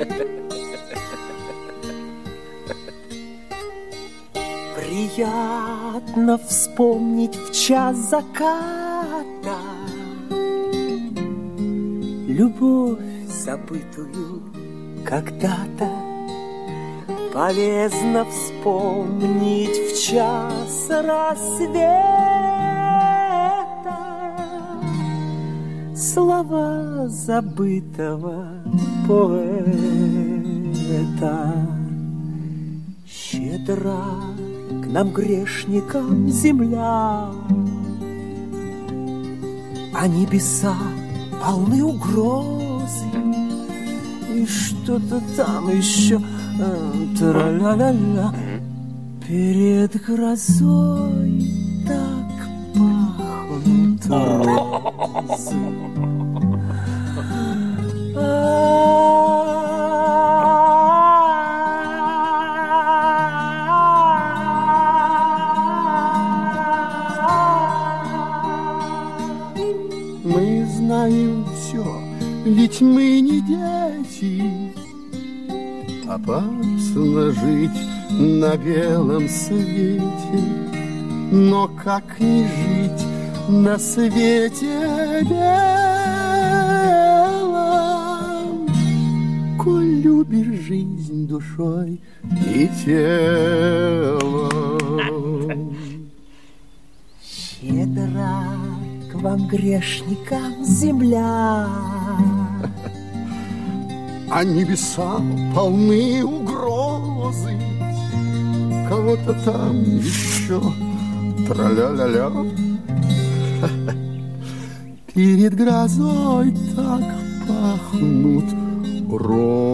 Приятно вспомнить в час заката любовь забытую когда-то. Полезно вспомнить в час рассвета слова забытого поэта. Щедра к нам, грешникам, земля, а небеса полны угрозы. И что-то там еще тра-ля-ля-ля. Перед грозой так пахнут розы. Мы знаем все, ведь мы не дети. Опасно жить на белом свете, но как не жить на свете белом, коль любишь жизнь душой и телом. Щедра к вам, грешникам, земля, а небеса полны угрозы. Кого-то там еще тра-ля-ля-ля. Перед грозой так пахнут розы.